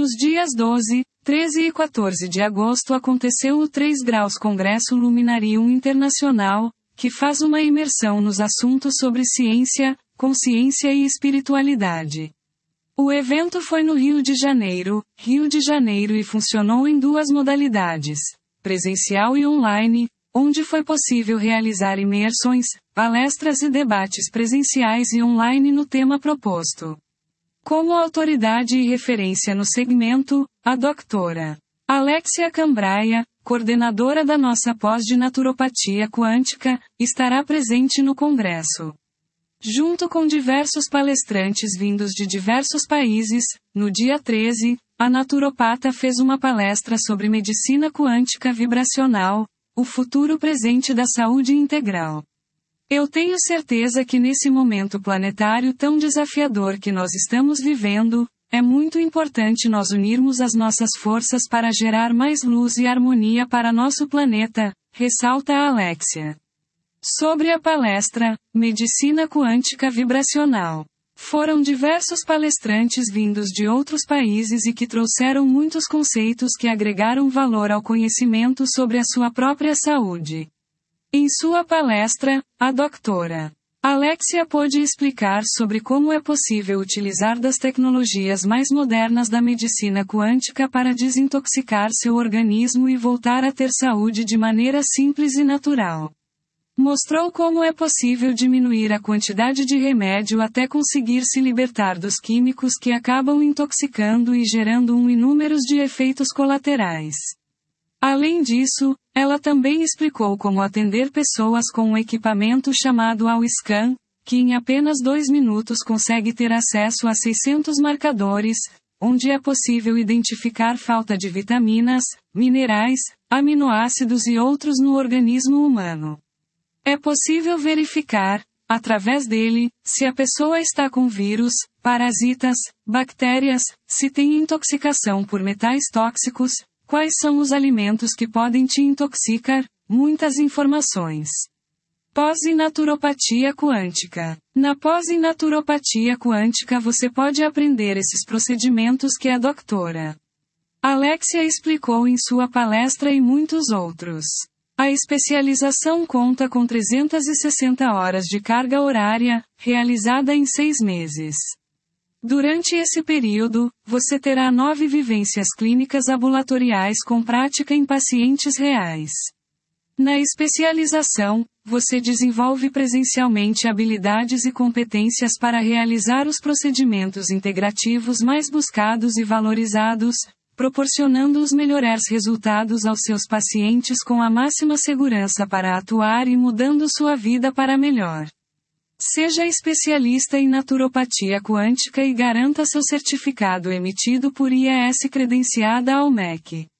Nos dias 12, 13 e 14 de agosto aconteceu o 3 Graus Congresso Luminarium Internacional, que faz uma imersão nos assuntos sobre ciência, consciência e espiritualidade. O evento foi no Rio de Janeiro, e funcionou em duas modalidades, presencial e online, onde foi possível realizar imersões, palestras e debates presenciais e online no tema proposto. Como autoridade e referência no segmento, a doutora Alexia Cambraia, coordenadora da nossa pós de naturopatia quântica, estará presente no congresso. Junto com diversos palestrantes vindos de diversos países, no dia 13, a naturopata fez uma palestra sobre medicina quântica vibracional, o futuro presente da saúde integral. Eu tenho certeza que nesse momento planetário tão desafiador que nós estamos vivendo, é muito importante nós unirmos as nossas forças para gerar mais luz e harmonia para nosso planeta, ressalta a Alexia. Sobre a palestra, Medicina Quântica Vibracional. Foram diversos palestrantes vindos de outros países e que trouxeram muitos conceitos que agregaram valor ao conhecimento sobre a sua própria saúde. Em sua palestra, a doutora Alexia pôde explicar sobre como é possível utilizar das tecnologias mais modernas da medicina quântica para desintoxicar seu organismo e voltar a ter saúde de maneira simples e natural. Mostrou como é possível diminuir a quantidade de remédio até conseguir se libertar dos químicos que acabam intoxicando e gerando inúmeros de efeitos colaterais. Além disso, ela também explicou como atender pessoas com um equipamento chamado AllScan, que em apenas 2 minutos consegue ter acesso a 600 marcadores, onde é possível identificar falta de vitaminas, minerais, aminoácidos e outros no organismo humano. É possível verificar, através dele, se a pessoa está com vírus, parasitas, bactérias, se tem intoxicação por metais tóxicos, quais são os alimentos que podem te intoxicar, muitas informações. Pós em naturopatia quântica. Na pós em naturopatia quântica você pode aprender esses procedimentos que a doutora Alexia explicou em sua palestra e muitos outros. A especialização conta com 360 horas de carga horária, realizada em 6 meses. Durante esse período, você terá 9 vivências clínicas ambulatoriais com prática em pacientes reais. Na especialização, você desenvolve presencialmente habilidades e competências para realizar os procedimentos integrativos mais buscados e valorizados, proporcionando os melhores resultados aos seus pacientes com a máxima segurança para atuar e mudando sua vida para melhor. Seja especialista em naturopatia quântica e garanta seu certificado emitido por IAS credenciada ao MEC.